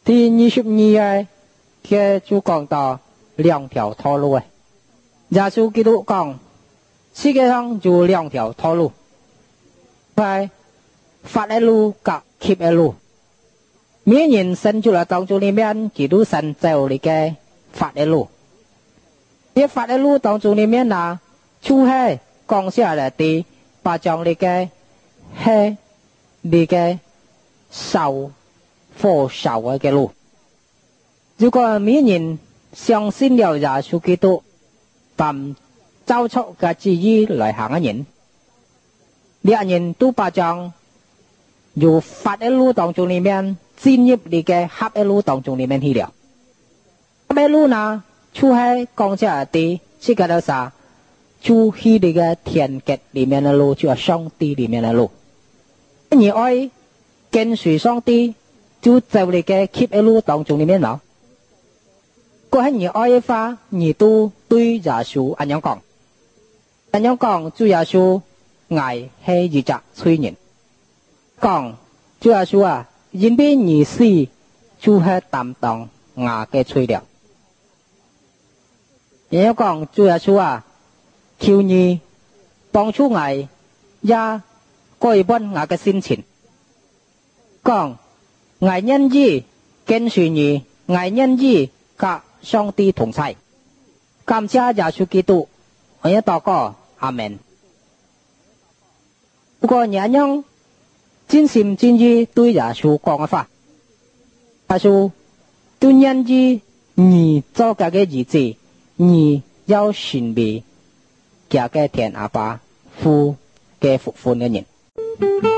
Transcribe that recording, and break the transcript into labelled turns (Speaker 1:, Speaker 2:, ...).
Speaker 1: 第22嘅就講到兩條道路嘅。耶穌基督講，世界上有兩條道路，係法的路和劫的路。每人生出來當中裏面，基督神走你嘅法的路。喺法的路當中裏面啊，就係講下來的，把將你嘅係你嘅受火受嘅路。如果每人相信了耶穌基督，並照出嘅旨意來行嘅人，兩人都把將由法的路當中裏面進入你嘅黑的路當中裏面去了。黑的路呢，就係講下來的，這個就是就去你嘅天國裏面的路，就係上帝裏面的路。你愛跟隨上帝，就走你嘅劫的路當中裏面咯。嗰係你愛嘅話，你都對耶穌咁樣講。咁樣講，主耶穌愛係一隻催人。講主耶穌啊，因為你死就係擔當我嘅催了。咁樣講主耶穌啊，求你幫助我，也改變我嘅心情。講我願意跟隨你，我願意和上帝同在。感謝耶穌基督，我也禱告，阿們。不過你樣真心真意對耶穌講嘅話，耶穌都願意你做這個日子，你要順備這個天阿爸父嘅福分嘅人。